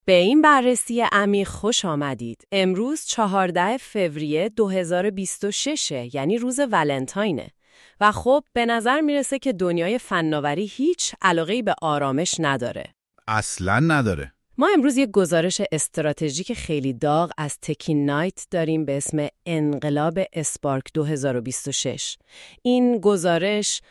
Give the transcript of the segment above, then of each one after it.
به این بررسی عمیق خوش آمدید. امروز 14 فوریه 2026 یعنی روز ولنتاینه و خب به نظر میرسه که دنیای فناوری هیچ علاقه‌ای به آرامش نداره. اصلاً نداره. ما امروز یک گزارش استراتژیک خیلی داغ از تکین نایت داریم به اسم انقلاب اسپارک 2026. این گزارش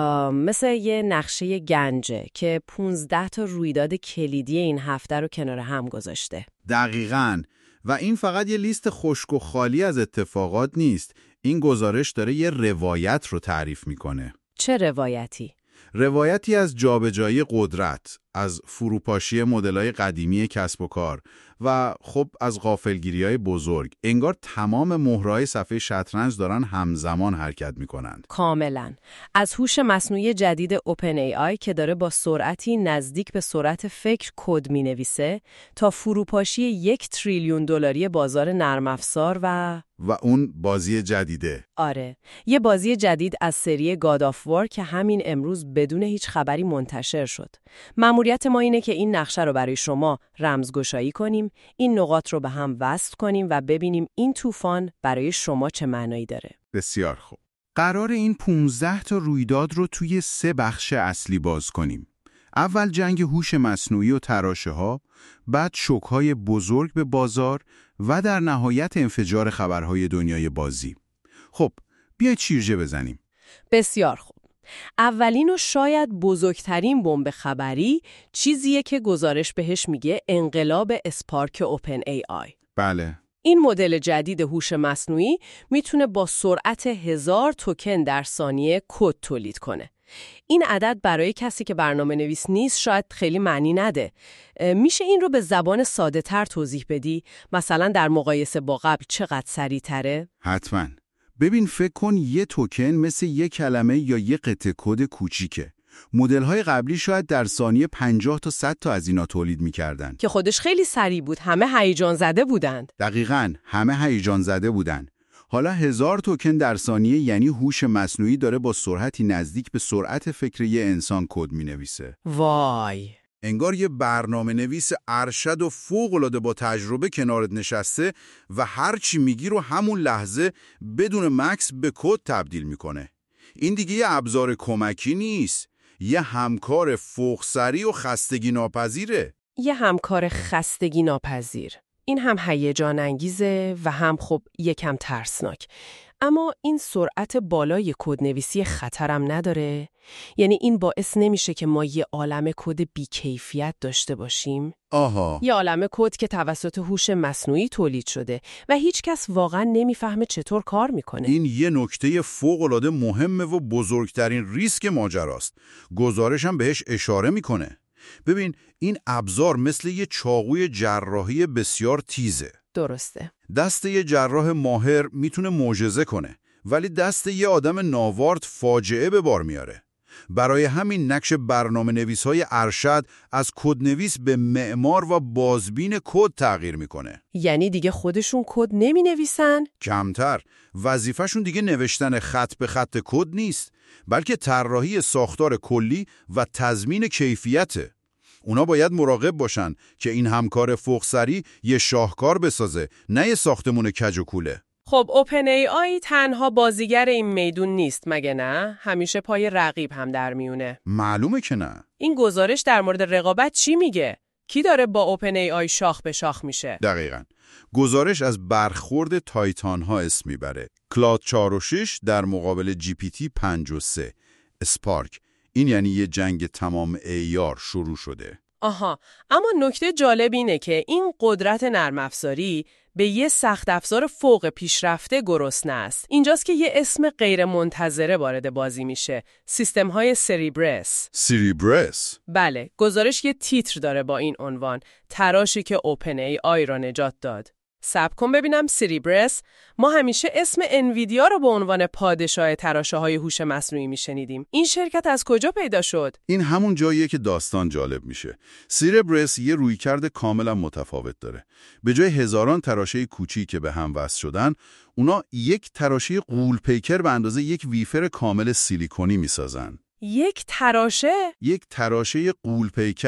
مثل یه نقشه گنجه که 15 تا رویداد کلیدی این هفته رو کنار هم گذاشته. دقیقاً. و این فقط یه لیست خشک و خالی از اتفاقات نیست. این گزارش داره یه روایت رو تعریف میکنه. چه روایتی؟ روایتی از جابجایی قدرت، از فروپاشی مدل‌های قدیمی کسب و کار و خب از غافلگیری‌های بزرگ. انگار تمام مهرهای صفحه شطرنج دارن همزمان حرکت می‌کنند. کاملاً. از هوش مصنوعی جدید اوپن ای آی که داره با سرعتی نزدیک به سرعت فکر کد می‌نویسه تا فروپاشی 1 تریلیون دلاری بازار نرم افزار و اون بازی جدیده. آره، یه بازی جدید از سری گاد آف وار که همین امروز بدون هیچ خبری منتشر شد. مأموریت ما اینه که این نقشه رو برای شما رمزگشایی کنیم، این نقاط رو به هم وصل کنیم و ببینیم این طوفان برای شما چه معنایی داره. بسیار خوب. قرار این 15 تا رویداد رو توی 3 بخش اصلی باز کنیم. اول جنگ هوش مصنوعی و تراشه‌ها، بعد شوک‌های بزرگ به بازار و در نهایت انفجار خبرهای دنیای بازی. خب، بیایید شیرجه بزنیم. بسیار خوب. اولین و شاید بزرگترین بمب خبری چیزیه که گزارش بهش میگه انقلاب اسپارک اوپن ای آی. بله. این مدل جدید هوش مصنوعی میتونه با سرعت 1000 توکن در ثانیه کد تولید کنه. این عدد برای کسی که برنامه نویس نیست شاید خیلی معنی نده. میشه این رو به زبان ساده تر توضیح بدی؟ مثلا در مقایسه با قبل چقدر سریع‌تره؟ حتما. ببین فکر کن یه توکن مثل یه کلمه یا یه قطعه کد کوچیکه. مدل‌های قبلی شاید در ثانیه 50 تا 100 تا از اینا تولید می‌کردن. که خودش خیلی سریع بود. همه هیجان زده بودند. دقیقاً، همه هیجان زده بودن. حالا 1000 توکن در ثانیه یعنی هوش مصنوعی داره با سرعتی نزدیک به سرعت فکر یه انسان کد می‌نویسه. وای! انگار یه برنامه نویس ارشد و فوق‌العاده با تجربه کنارت نشسته و هر چی میگی رو همون لحظه بدون مکث به کد تبدیل میکنه. این دیگه یه ابزار کمکی نیست، یه همکار فوق‌سری و خستگی ناپذیره. یه همکار خستگی ناپذیر. این هم هیجان انگیزه و هم خب یکم ترسناک. اما این سرعت بالای کدنویسی خطرم نداره؟ یعنی این باعث نمیشه که ما یه عالمه کد بی‌کیفیت داشته باشیم؟ آها. یه عالمه کد که توسط هوش مصنوعی تولید شده و هیچ کس واقعا نمیفهمه چطور کار میکنه. این یه نکته فوق‌العاده مهمه و بزرگترین ریسک ماجراست. گزارشم بهش اشاره میکنه. ببین این ابزار مثل یه چاقوی جراحی بسیار تیزه. درسته. دست یه جراح ماهر میتونه معجزه کنه، ولی دست یه آدم ناوارد فاجعه به بار میاره. برای همین نقش برنامه نویس‌های ارشد از کدنویس به معمار و بازبین کد تغییر میکنه. یعنی دیگه خودشون کد نمینویسن؟ کمتر. وظیفه‌شون دیگه نوشتن خط به خط کد نیست، بلکه طراحی ساختار کلی و تضمین کیفیته. اونا باید مراقب باشن که این همکار فوق‌سری یه شاهکار بسازه، نه یه ساختمون کج و کوله. خب اوپن ای آی تنها بازیگر این میدون نیست مگه نه؟ همیشه پای رقیب هم در میونه. معلومه که نه. این گزارش در مورد رقابت چی میگه؟ کی داره با اوپن ای آی شاخ به شاخ میشه؟ دقیقاً. گزارش از برخورد تایتان ها اسم میبره. کلاد 4 و 6 در مقابل جی پی تی 5 و 3. اسپارک. این یعنی یه جنگ تمام عیار شروع شده. آها، اما نکته جالب اینه که این قدرت نرم افزاری به یه سخت افزار فوق پیشرفته گرسنه است. اینجاست که یه اسم غیر منتظره وارد بازی میشه. سیستم‌های سریبرس. سریبرس؟ بله، گزارش یه تیتر داره با این عنوان: تراشی که اوپن ای آی را نجات داد. صبر کن ببینم. سریبرس، ما همیشه اسم انویدیا رو به عنوان پادشاه تراشه‌های هوش مصنوعی میشنیدیم. این شرکت از کجا پیدا شد؟ این همون جاییه که داستان جالب میشه. سریبرس یه رویکرد کاملا متفاوت داره. به جای هزاران تراشه کوچیک که به هم وصل شدن، اونا یک تراشه غول‌پیکر به اندازه یک ویفر کامل سیلیکونی میسازن. یک تراشه؟ یک تراشه غول‌پیکر.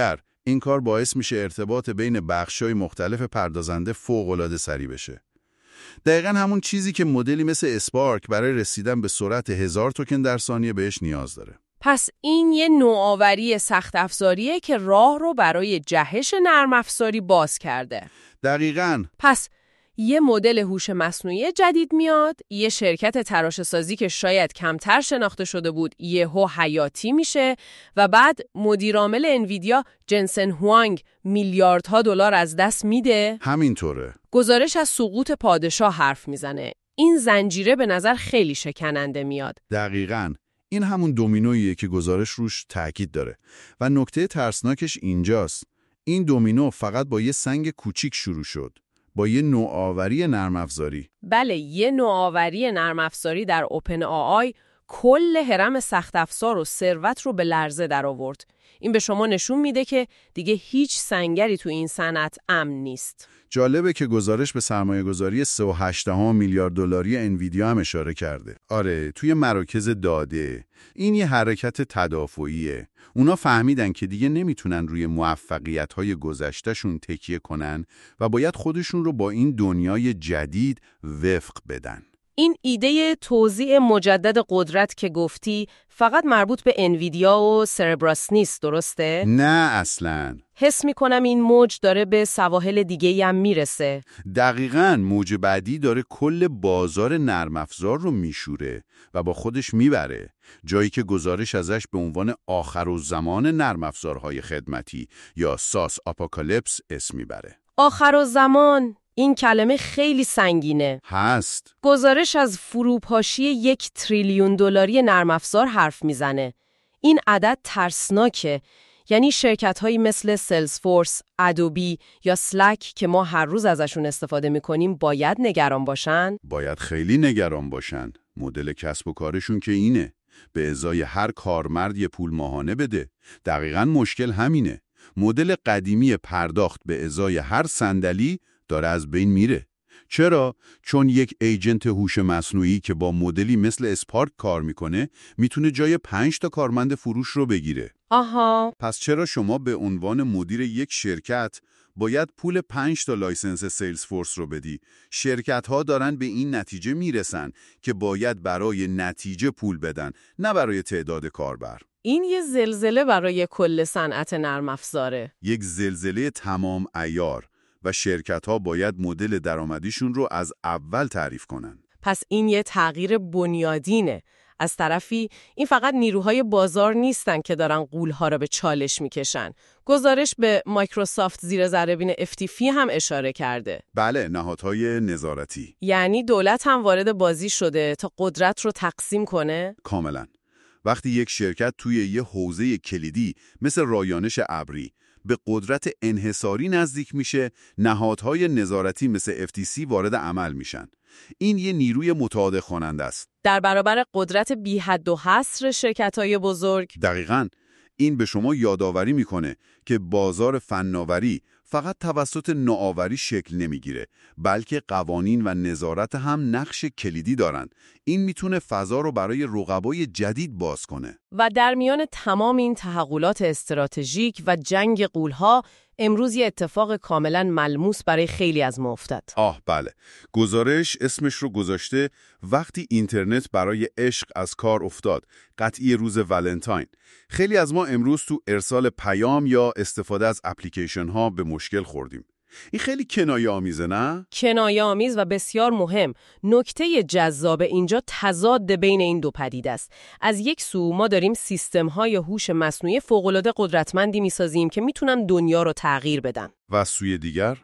این کار باعث میشه ارتباط بین بخش‌های مختلف پردازنده فوق‌العاده سریع بشه. دقیقاً همون چیزی که مدلی مثل اسپارک برای رسیدن به سرعت 1000 توکن در ثانیه بهش نیاز داره. پس این یه نوآوری سخت افزاریه که راه رو برای جهش نرم افزاری باز کرده. دقیقاً. پس یه مدل هوش مصنوعی جدید میاد، یه شرکت تراشه‌سازی که شاید کمتر شناخته شده بود یهو حیاتی میشه و بعد مدیرعامل انویدیا جنسن هوانگ میلیاردها دلار از دست میده. همینطوره. گزارش از سقوط پادشاه حرف میزنه. این زنجیره به نظر خیلی شکننده میاد. دقیقاً. این همون دومینوییه که گزارش روش تاکید داره و نکته ترسناکش اینجاست. این دومینو فقط با یه سنگ کوچیک شروع شد. با یه نوآوری نرم افزاری. بله، یه نوآوری نرم افزاری در اوپن آی کل هرم سخت افزار و ثروت رو به لرزه در آورد. این به شما نشون میده که دیگه هیچ سنگری تو این صنعت امن نیست. جالبه که گزارش به سرمایه‌گذاری 3.8 میلیارد دلاری انویدیا هم اشاره کرده. آره، توی مراکز داده. این یه حرکت تدافعیه. اونا فهمیدن که دیگه نمیتونن روی موفقیت‌های گذشته‌شون تکیه کنن و باید خودشون رو با این دنیای جدید وفق بدن. این ایده توزیع مجدد قدرت که گفتی فقط مربوط به انویدیا و سربراس نیست، درسته؟ نه اصلاً. حس میکنم این موج داره به سواحل دیگه‌ای هم میرسه. دقیقاً، موج بعدی داره کل بازار نرم افزار رو میشوره و با خودش میبره. جایی که گزارش ازش به عنوان آخرالزمان نرم افزارهای خدمتی یا ساس آپوکالیپس اسم میبره. آخرالزمان، این کلمه خیلی سنگینه. هست. گزارش از فروپاشی 1 تریلیون دلاری نرم افزار حرف میزنه. این عدد ترسناکه. یعنی شرکت‌هایی مثل سلزفورس، ادوبی یا سلک که ما هر روز ازشون استفاده می‌کنیم باید نگران باشن؟ باید خیلی نگران باشن. مدل کسب و کارشون که اینه. به ازای هر کارمرد یه پول ماهانه بده. دقیقاً مشکل همینه. مدل قدیمی پرداخت به ازای هر صندلی داره از بین میره. چرا؟ چون یک ایجنت هوش مصنوعی که با مدلی مثل اسپارک کار میکنه میتونه جای 5 تا کارمند فروش رو بگیره. آها. پس چرا شما به عنوان مدیر یک شرکت باید پول 5 تا لایسنس سیلزفورس رو بدی؟ شرکت ها دارن به این نتیجه میرسن که باید برای نتیجه پول بدن، نه برای تعداد کاربر. این یه زلزله برای کل صنعت نرم افزاره. یک زلزله تمام عیار. و شرکت‌ها باید مدل درآمدیشون رو از اول تعریف کنن. پس این یه تغییر بنیادینه. از طرفی این فقط نیروهای بازار نیستن که دارن غول‌ها رو به چالش میکشن. گزارش به مایکروسافت زیر ذره‌بین FTC هم اشاره کرده. بله، نهادهای نظارتی. یعنی دولت هم وارد بازی شده تا قدرت رو تقسیم کنه؟ کاملاً. وقتی یک شرکت توی یه حوزه کلیدی مثل رایانش ابری به قدرت انحصاری نزدیک میشه، نهادهای نظارتی مثل FTC وارد عمل میشن. این یه نیروی متعادل کننده است. در برابر قدرت بی حد و حصر شرکت‌های بزرگ. دقیقاً. این به شما یادآوری میکنه که بازار فناوری فقط توسط نوآوری شکل نمیگیره، بلکه قوانین و نظارت هم نقش کلیدی دارن. این میتونه فضا رو برای رقبای جدید باز کنه. و در میان تمام این تحولات استراتژیک و جنگ غول‌ها، امروز یه اتفاق کاملا ملموس برای خیلی از ما افتاد. بله. گزارش اسمش رو گذاشته وقتی اینترنت برای عشق از کار افتاد، قطعی روز ولنتاین. خیلی از ما امروز تو ارسال پیام یا استفاده از اپلیکیشن ها به مشکل خوردیم. این خیلی کنایه آمیزه، نه؟ کنایه آمیز و بسیار مهم. نکته جذاب اینجا تضاد بین این دو پدیده است. از یک سو ما داریم سیستم‌های هوش مصنوعی فوق‌العاده قدرتمندی می‌سازیم که میتونن دنیا رو تغییر بدن. و از سوی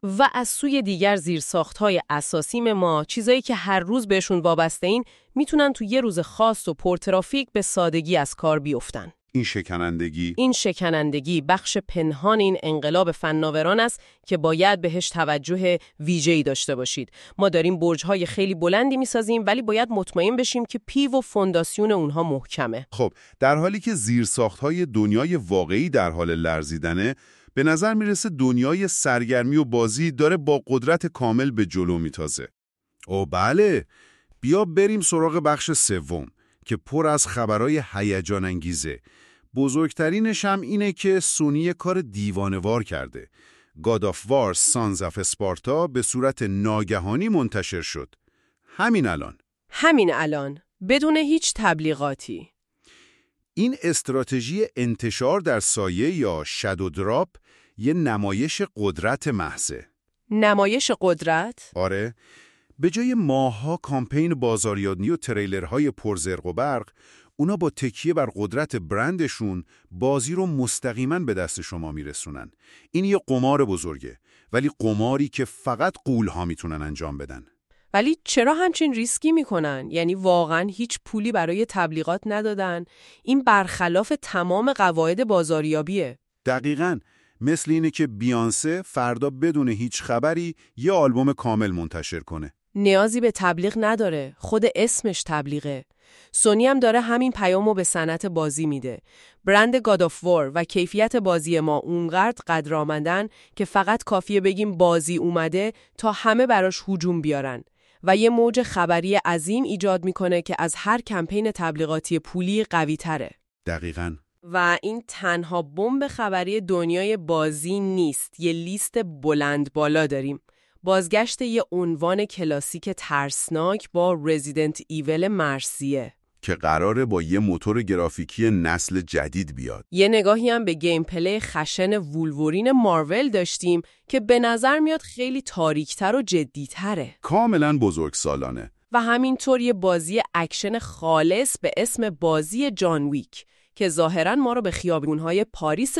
دیگر زیرساخت‌های اساسی ما، چیزایی که هر روز بهشون وابسته این، میتونن تو یه روز خاص و پرترافیک به سادگی از کار بیفتن. این شکنندگی بخش پنهان این انقلاب فناوران است که باید بهش توجه ویژه‌ای داشته باشید. ما داریم برج‌های خیلی بلندی می‌سازیم ولی باید مطمئن بشیم که پیو و فونداسیون اونها محکمه. خب، در حالی که زیرساخت‌های دنیای واقعی در حال لرزیدنه، به نظر میرسه دنیای سرگرمی و بازی داره با قدرت کامل به جلو میتازه. بله، بیا بریم سراغ بخش سوم که پر از خبرهای هیجان انگیزه. بزرگترینش هم اینه که سونی کار دیوانه‌وار کرده. God of War Sons of Sparta به صورت ناگهانی منتشر شد. همین الان. بدون هیچ تبلیغاتی. این استراتژی انتشار در سایه یا شادو دراپ یه نمایش قدرت محضه. نمایش قدرت؟ آره. به جای ماه‌ها کامپین بازاریابی و تریلرهای پرزرق و برق، اونا با تکیه بر قدرت برندشون بازی رو مستقیما به دست شما میرسونن. این یه قمار بزرگه، ولی قماری که فقط غول‌ها میتونن انجام بدن. ولی چرا همچین ریسکی میکنن؟ یعنی واقعا هیچ پولی برای تبلیغات ندادن؟ این برخلاف تمام قواعد بازاریابیه. دقیقاً. مثل اینه که بیانسه فردا بدون هیچ خبری یه آلبوم کامل منتشر کنه. نیازی به تبلیغ نداره، خود اسمش تبلیغه. سونی هم داره همین پیامو به صنعت بازی میده. برند God of War و کیفیت بازی ما اونقدر قدرآمدن که فقط کافیه بگیم بازی اومده تا همه براش هجوم بیارن و یه موج خبری عظیم ایجاد میکنه که از هر کمپین تبلیغاتی پولی قوی تره. دقیقاً. و این تنها بمب خبری دنیای بازی نیست. یه لیست بلند بالا داریم. بازگشت یه عنوان کلاسیک ترسناک با رزیدنت ایول مرثیه که قراره با یه موتور گرافیکی نسل جدید بیاد. یه نگاهی هم به گیم پلی خشن وولورین مارول داشتیم که به نظر میاد خیلی تاریکتر و جدیتره. کاملا بزرگسالانه. و همینطور یه بازی اکشن خالص به اسم بازی جان ویک که ظاهراً ما رو به خیابون‌های پاریس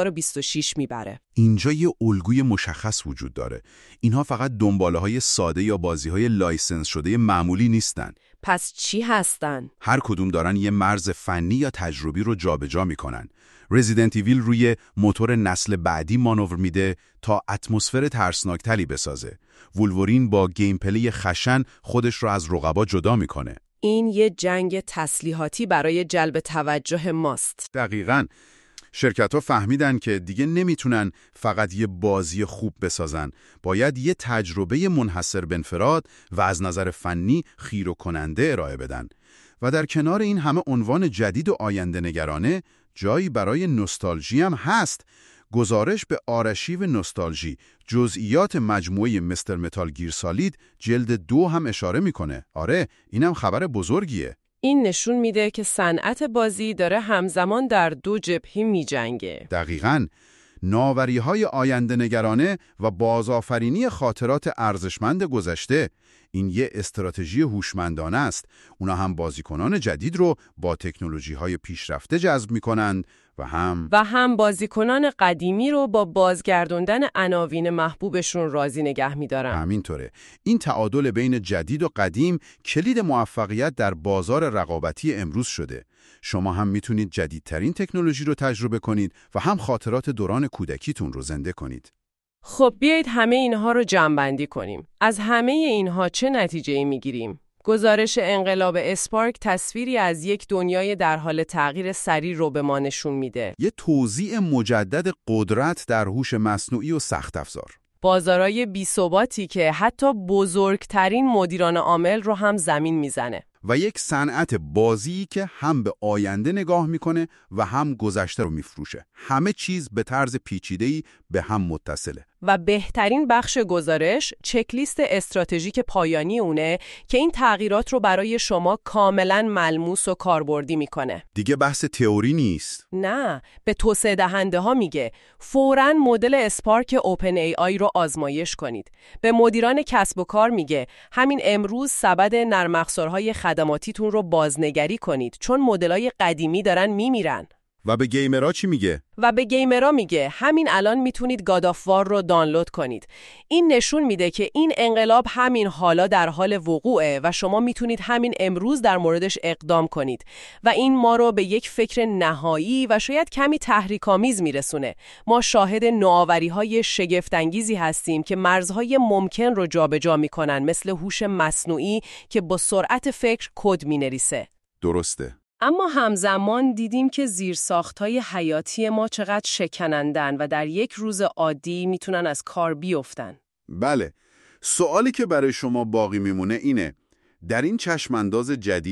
2026 میبره. اینجا یه الگوی مشخص وجود داره. اینها فقط دنباله‌های ساده یا بازی‌های لایسنس شده معمولی نیستن. پس چی هستن؟ هر کدوم دارن یه مرز فنی یا تجربی رو جابجا میکنن. رزیدنت ایویل روی موتور نسل بعدی مانور میده تا اتمسفر ترسناکتری بسازه. وولورین با گیم پلی خشن خودش رو از رقبا جدا میکنه. این یه جنگ تسلیحاتی برای جلب توجه ماست. دقیقاً. شرکت‌ها فهمیدن که دیگه نمیتونن فقط یه بازی خوب بسازن. باید یه تجربه منحصر به انفراد و از نظر فنی خیره کننده ارائه بدن. و در کنار این همه عنوان جدید و آینده نگرانه، جایی برای نوستالژی هم هست. گزارش به آرشیو نوستالژی جزئیات مجموعه مستر متال گیر سالید جلد 2 هم اشاره میکنه. آره، اینم خبر بزرگیه. این نشون میده که صنعت بازی داره همزمان در دو جبهه میجنگه. دقیقاً. ناوری‌های آینده نگرانه و بازآفرینی خاطرات ارزشمند گذشته. این یه استراتژی هوشمندانه است. اونا هم بازیکنان جدید رو با تکنولوژی‌های پیشرفته جذب می‌کنند و هم بازیکنان قدیمی رو با بازگردوندن عناوین محبوبشون راضی نگه می‌دارن. همینطوره. این تعادل بین جدید و قدیم کلید موفقیت در بازار رقابتی امروز شده. شما هم میتونید جدیدترین تکنولوژی رو تجربه کنید و هم خاطرات دوران کودکیتون رو زنده کنید. خب بیایید همه اینها رو جمع‌بندی کنیم. از همه اینها چه نتیجه‌ای میگیریم؟ گزارش انقلاب اسپارک تصویری از یک دنیای در حال تغییر سریع رو به ما نشون میده. یه توزیع مجدد قدرت در هوش مصنوعی و سخت افزار. بازارای بی‌ثباتی که حتی بزرگترین مدیران عامل رو هم زمین میزنه. و یک صنعت بازی که هم به آینده نگاه میکنه و هم گذشته رو میفروشه. همه چیز به طرز پیچیده‌ای به هم متصله. و بهترین بخش گزارش چکلیست استراتژیک پایانی اونه که این تغییرات رو برای شما کاملا ملموس و کاربردی میکنه. دیگه بحث تئوری نیست. نه، به توسعه دهنده ها میگه فوراً مدل اسپارک اوپن ای آی رو آزمایش کنید. به مدیران کسب و کار میگه همین امروز سبد نرم افزارهای خدماتیتون رو بازنگری کنید چون مدل‌های قدیمی دارن میمیرن. و به گیمرها چی میگه؟ و به گیمرها میگه همین الان میتونید God of War رو دانلود کنید. این نشون میده که این انقلاب همین حالا در حال وقوعه و شما میتونید همین امروز در موردش اقدام کنید و این ما رو به یک فکر نهایی و شاید کمی تحریک‌آمیز میرسونه. ما شاهد نوآوری‌های شگفت‌انگیزی هستیم که مرزهای ممکن رو جابجا میکنن، مثل هوش مصنوعی که با سرعت فکر کد مینویسه. درسته. اما همزمان دیدیم که زیرساخت‌های حیاتی ما چقدر شکنندن و در یک روز عادی میتونن از کار بیفتن. بله. سوالی که برای شما باقی میمونه اینه: در این چشمانداز جدید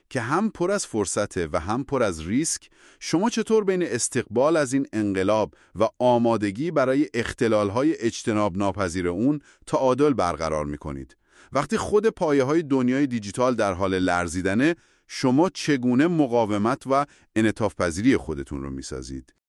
که هم پر از فرصته و هم پر از ریسک، شما چطور بین استقبال از این انقلاب و آمادگی برای اختلال‌های اجتناب ناپذیر اون تعادل برقرار می‌کنید؟ وقتی خود پایه‌های دنیای دیجیتال در حال لرزیدنه، شما چگونه مقاومت و انعطاف‌پذیری خودتون رو می‌سازید؟